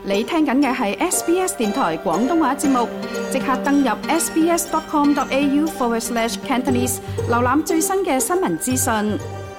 你聽緊嘅係 SBS 電台廣東話節目，即刻登入 sbs.com.au/Cantonese 瀏覽最新嘅新聞資訊。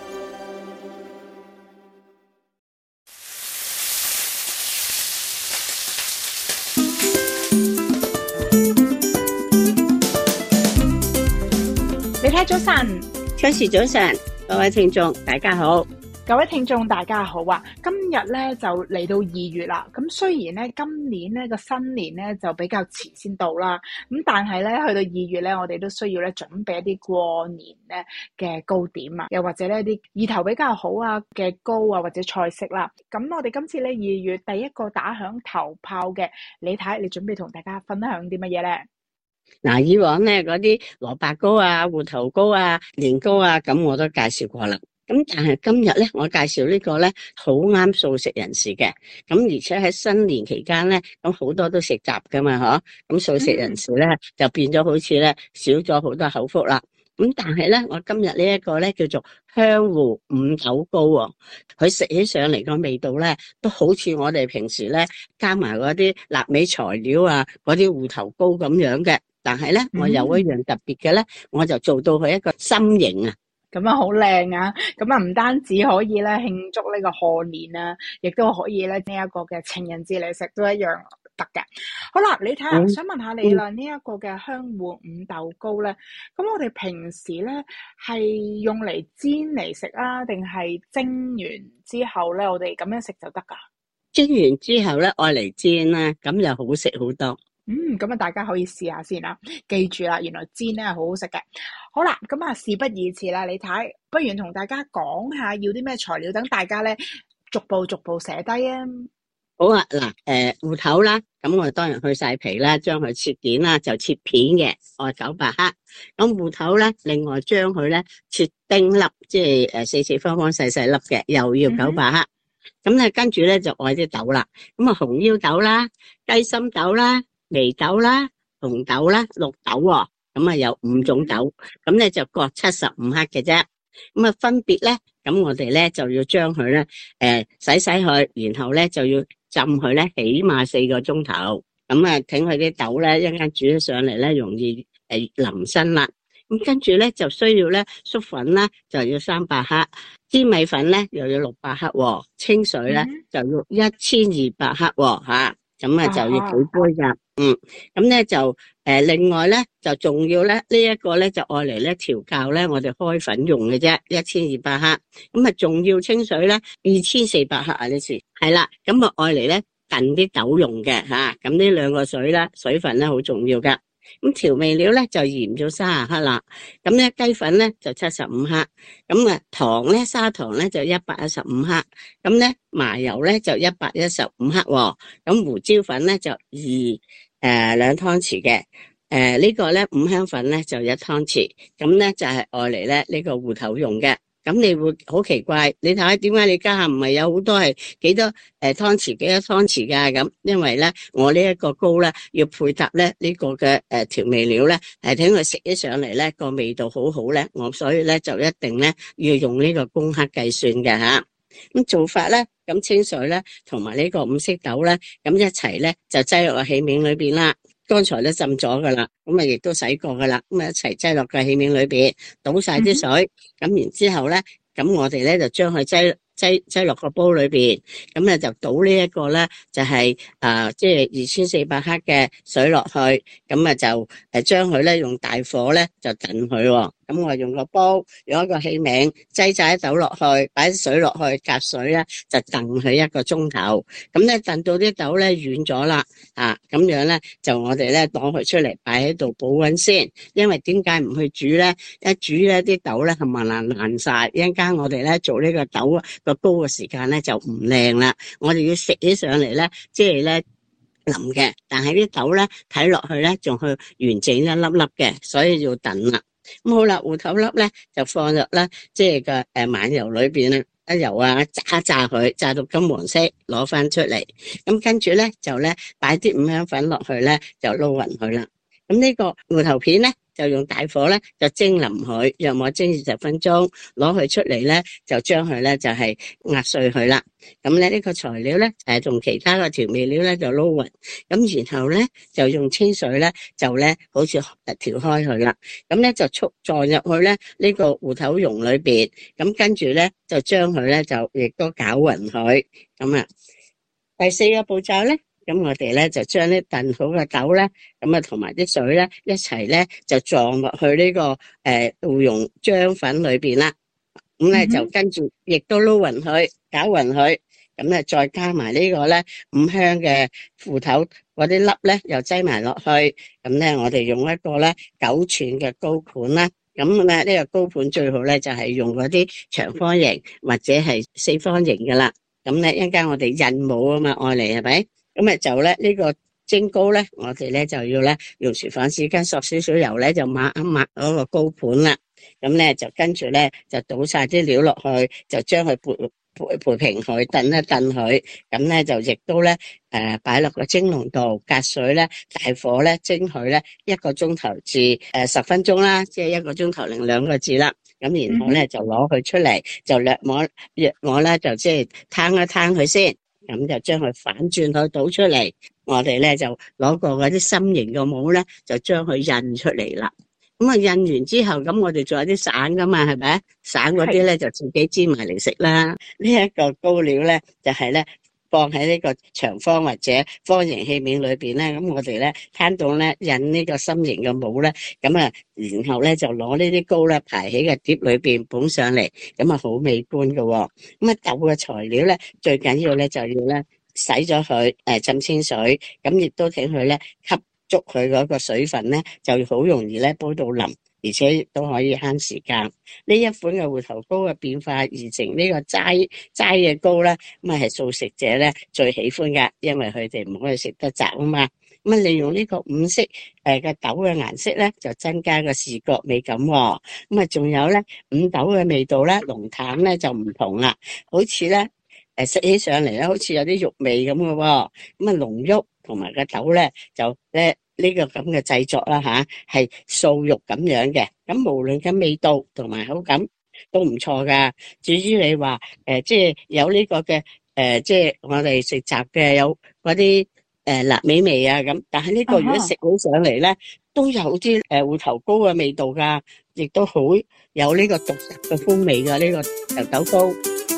你睇早晨， 初時早晨，各位聽眾大家好。 各位聽眾大家好啊！今日咧就嚟到2月啦。咁雖然咧今年咧個新年咧就比較遲先到啦，咁但係咧去到2月咧，我哋都需要咧準備一啲過年咧嘅糕點啊，又或者咧啲意頭比較好啊嘅糕啊或者菜式啦。咁我哋今次咧2月第一個打響頭炮嘅，你睇你準備同大家分享啲乜嘢咧？ 嗱，以往咧嗰啲蘿蔔糕啊、芋頭糕啊、年糕啊，咁我都介紹過啦。咁但係今日咧，我介紹呢個咧好啱素食人士嘅。咁而且喺新年期間咧，咁好多都食雜噶嘛，嗬。咁素食人士咧就變咗好似咧少咗好多口福啦。咁但係咧，我今日呢一個咧叫做香芋五豆糕喎，佢食起上嚟個味道咧，都好似我哋平時咧加埋嗰啲臘味材料啊，嗰啲芋頭糕咁樣嘅。但係咧，我有一樣特別嘅咧，我就做到佢一個心形啊。 咁啊好靚啊！咁啊唔單止可以咧慶祝呢個賀年啊，亦都可以咧呢一個嘅情人節嚟食都一樣得嘅。好啦，你睇下，想問下你啦，呢一個嘅香芋五豆糕咧，咁我哋平時咧係用嚟煎嚟食啊，定係蒸完之後咧我哋咁樣食就得噶？ 蒸完之後咧，愛嚟煎啦，咁就好食好多。 咁啊，大家可以試下先啦。記住啦，原來煎咧係好好食嘅。好啦，咁啊，事不宜遲啦，你睇，不如同大家講下要啲咩材料，等大家咧逐步寫低啊。 好啊，嗱，芋頭啦，咁我當然去晒皮啦，將佢切件啦，就切片嘅，愛900克。咁芋頭咧，另外將佢咧切丁粒，即係四四方方細細粒嘅，又要900克。咁咧跟住咧就愛啲豆啦，咁啊紅腰豆啦、雞心豆啦、眉豆啦、紅豆啦、綠豆喎，咁啊有5種豆，咁咧就各75克嘅啫。咁啊分別咧，咁我哋咧就要將佢咧洗佢，然後咧就要浸佢咧起碼4個鐘頭。咁啊整佢啲豆咧一陣間煮咗上嚟咧容易腍身啦。咁跟住咧就需要咧粟粉啦，就要300克，粘米粉咧又要600克喎，清水咧就要1200克喎吓。咁啊就要幾杯噶，咁咧就另外咧就仲要咧呢一個咧就愛嚟咧調教咧我哋開粉用嘅啫，1200克，咁啊仲要清水咧2400克啊呢次，係啦，咁啊愛嚟咧燉啲豆用嘅吓，咁呢兩個水啦，水分咧好重要噶。咁調味料咧就鹽咗30克啦，咁咧雞粉咧就75克，咁啊糖咧砂糖咧就115克，咁咧麻油咧就115克喎，咁胡椒粉咧就2湯匙嘅，呢個咧五香粉咧就1湯匙，咁咧就係愛嚟咧呢個芋頭用嘅。咁你會好奇怪，你睇下點解你家下唔係有好多係幾多湯匙幾多湯匙噶咁？因為咧我呢一個糕咧要配搭咧呢個嘅調味料咧，係等佢食起上嚟咧個味道好好咧，我所以咧就一定咧要用呢個公克計算嘅吓。咁做法咧，咁清水咧同埋呢個五色豆咧，咁一齊咧就擠落個器皿裏邊啦。剛才都浸咗噶啦，咁啊亦都洗過噶啦，咁啊一齊擠落個器皿裏邊，倒晒啲水，咁然之後咧，咁我哋咧就將佢擠落個煲裏邊，咁咧就倒呢一個咧就係即係2400克嘅水落去，咁啊就將佢咧用大火咧就燉佢喎。咁我用個煲，用一個器皿，擠晒啲豆落去，擺啲水落去，隔水咧就燉佢1個鐘頭。咁咧燉到啲豆咧軟咗啦，咁樣咧就我哋咧攞佢出嚟擺喺度保溫先。因為點解唔去煮咧？一煮咧啲豆咧係咪爛晒？一陣間我哋咧做呢個豆個糕嘅時間咧就唔靚啦。我哋要食起上嚟咧，即係咧腍嘅，但係啲豆咧睇落去咧仲係完整一粒粒嘅，所以要燉啦。咁好啦，芋頭粒咧就放入啦，即係個晚油裏邊啦，一油啊炸一炸佢，炸到金黃色，攞翻出嚟。咁跟住咧就咧擺啲五香粉落去咧，就撈勻佢啦。咁呢個芋頭片咧就用大火咧就蒸腍佢，約莫蒸20分鐘，攞佢出嚟咧就將佢咧就係壓碎佢啦。咁咧呢個材料咧同其他嘅調味料咧就撈勻，咁然後咧就用清水咧就咧好似調開佢啦。咁咧就撞入去咧呢個芋頭蓉裏邊，咁跟住咧就將佢咧就亦都攪勻佢。咁啊，第4個步驟咧，咁我哋咧就將啲燉好嘅豆咧，咁啊同埋啲水咧一齊咧就撞落去呢個芋蓉漿粉裏邊啦。咁咧就跟住亦都撈勻佢，攪勻佢，咁咧再加埋呢個咧五香嘅芋頭嗰啲粒咧又擠埋落去。咁咧我哋用一個咧9寸嘅高盤啦。咁咧呢個高盤最好咧就係用嗰啲長方形或者係4方形噶啦。咁咧一陣間我哋印模啊嘛，愛嚟係咪？咁啊就咧呢個蒸糕咧，我哋咧就要咧用廚房紙巾索少少油咧就抹一抹嗰個高盤啦。咁咧就跟住咧就倒晒啲料落去，就將佢撥平佢，燉一燉佢。咁咧就亦都咧擺落個蒸籠度，隔水咧大火咧蒸佢咧1個鐘頭至10分鐘啦，即係1個鐘頭零2個字啦。咁然後咧就攞佢出嚟，就略摸咧就即係攤一攤佢先，咁就將佢反轉佢倒出嚟。我哋咧就攞個嗰啲心形嘅模咧，就將佢印出嚟啦。咁啊印完之後，咁我哋仲有啲散噶嘛，係咪？散嗰啲咧就自己煎埋嚟食啦。呢一個糕料咧就係咧放喺呢個長方或者方形器皿裏邊咧，咁我哋咧攤到咧印呢個心形嘅模咧，咁啊然後咧就攞呢啲糕咧排喺個碟裏邊捧上嚟，咁啊好美觀噶。咁啊豆嘅材料咧最緊要咧就要咧洗咗佢，浸清水，咁亦都請佢咧吸足佢嗰個水分咧，就好容易咧煲到腍，而且亦都可以慳時間。呢一款嘅芋頭糕嘅變化而成呢個齋嘅糕咧，咁啊係素食者咧最喜歡噶，因為佢哋唔可以食得雜啊嘛。咁啊利用呢個5色嘅豆嘅顏色咧，就增加個視覺美感喎。咁啊仲有咧五豆嘅味道咧濃淡咧就唔同啦，好似咧食起上嚟咧好似有啲肉味咁嘅喎。咁啊濃郁同埋個豆咧就咧呢個咁嘅製作啦吓，係素肉咁樣嘅，咁無論嘅味道同埋口感都唔錯噶。至於你話即係有呢個嘅即係我哋食雜嘅有嗰啲臘味味啊咁，但係呢個如果食起上嚟咧，都有啲芋頭糕嘅味道噶，亦都好有呢個獨特嘅風味噶呢個豆糕。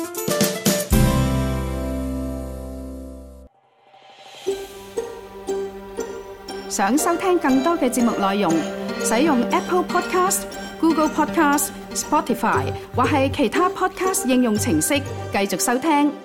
想收聽更多嘅節目內容，使用 Apple Podcast、Google Podcast、Spotify 或係其他 Podcast 應用程式繼續收聽。